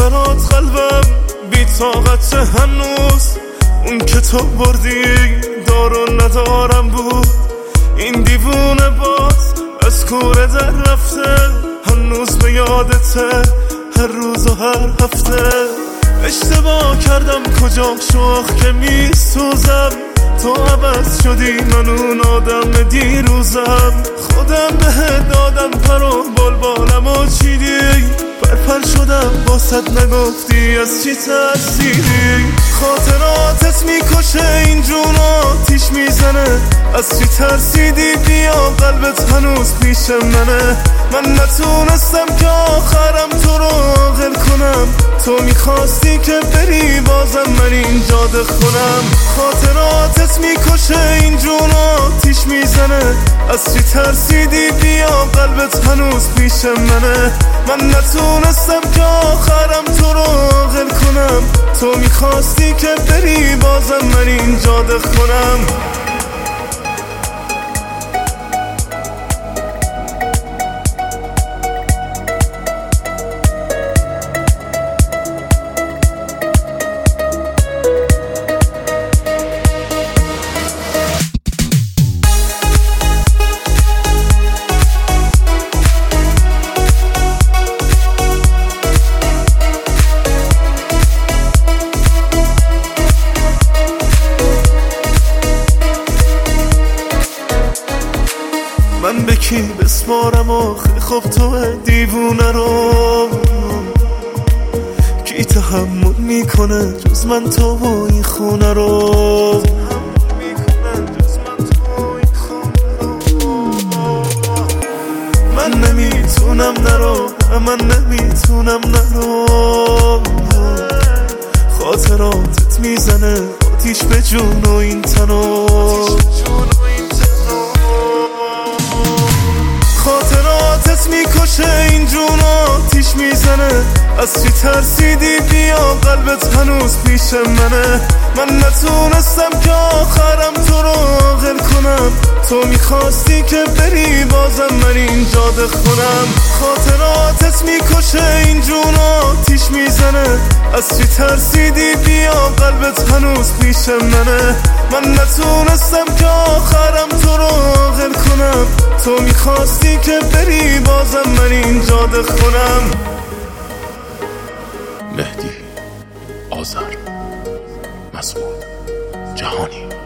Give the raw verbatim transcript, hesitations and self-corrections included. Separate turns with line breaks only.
برات قلبم بی طاقت هنوز، اون که تو بردی دارو ندارم بود. این دیوونه باز از کوره در رفته، هنوز به یادته هر روز و هر هفته. اشتباه کردم کجا شوخ که می سوزم، تو عوض شدی من اون آدم دیروزم. خودم بهت دادم پر و بلبالم و چیدی، پرپر شدم باست نگفتی از چی ترسیدی. خاطراتت میکشه این جون آتیش میزنه، از چی ترسیدی بیا قلبت هنوز پیش منه. من نتونستم که آخرم تو رو عاقل کنم، تو میخواستی که بری بازم من اینجا خونم. خاطراتت میکشه این جون آتیش میزنه، از چی ترسیدی بیا قلبت هنوز پیش منه. من نتونستم که آخرم تو رو عاقل کنم، تو میخواستی که بری بازم من اینجا خونم. من به کی بسپارم آخه خب تو دیوونه رو، کی تحمل میکنه جز من تو و این خونه رو. من نمیتونم نرو، من نمیتونم نرو. خاطراتت میزنه آتیش به جون و این تنو. خاطراتت میکشه این جون آتیش میزنه، از چی ترسیدی بیا قلبت هنوز پیش منه. من نتونستم که آخرم تو رو عاقل کنم، تو میخواستی که بری بازم من اینجا خونم. خاطراتت میکشه این جون آتیش میزنه، از چی ترسیدی بیا قلبت هنوز پیش منه. من نتونستم که آخرم تو رو عاقل کنم، تو میخواستی که بری بازم من اینجا خونم.
مهدی آذر، مضمون جهانی.